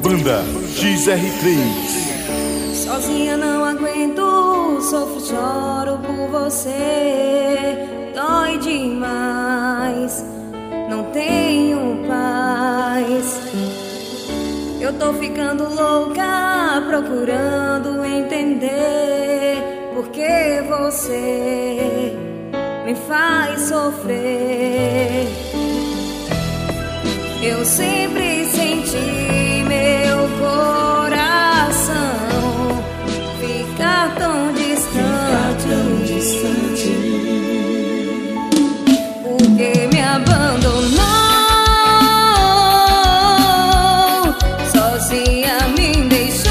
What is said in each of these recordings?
Banda XR3. Sozinha não aguento, sofro, choro por você. Dói demais, não tenho paz. Eu tô ficando louca, procurando entender por que você me faz sofrer. Eu sempre senti meu coração ficar tão distante. Porque me abandonou, sozinha me deixou.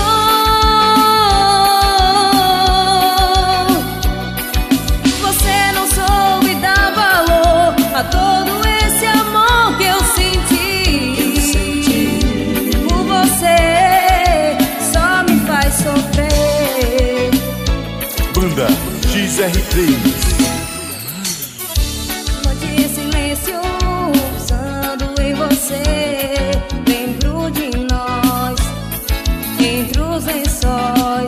Você não soube dar valor a todo esse amor que eu senti. Por você só me faz sofrer. Banda XR3. Noite em silêncio, pensando em você. Lembro de nós, entre os lençóis.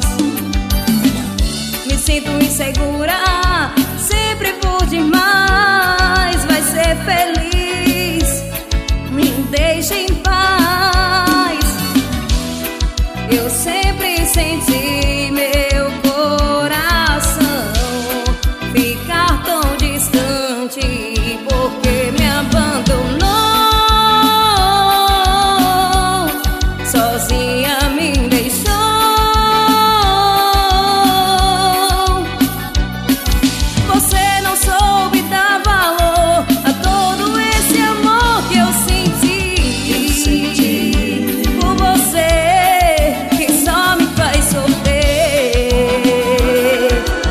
Me sinto insegura, sempre por demais. Vai ser feliz, me deixa em paz. Eu sempre senti meu coração ficar tão distante. Porque me abandonou, sozinha me deixou. Você não soube dar valor a todo esse amor que eu senti. Por você que só me faz sofrer.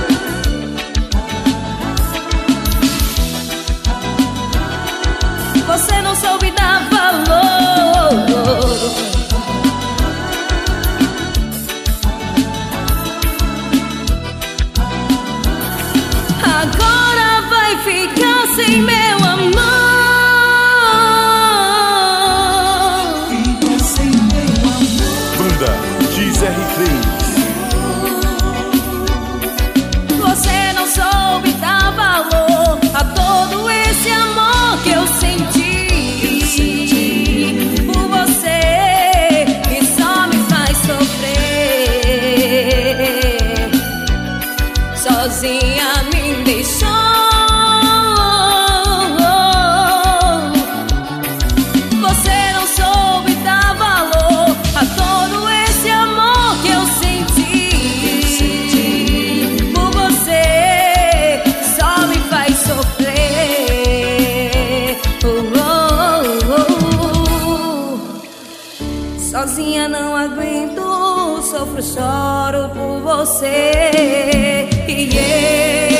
Você não soube dar valor. Agora vai ficar sem meu amor. Banda XR3. Você não soube dar valor a todo esse amor que eu senti. Por você que só me faz sofrer. Sozinha me deixou. Você não soube dar valor a todo esse amor que eu senti. Por você só me faz sofrer. Sozinha não aguento, sofro, choro por você. Yeah.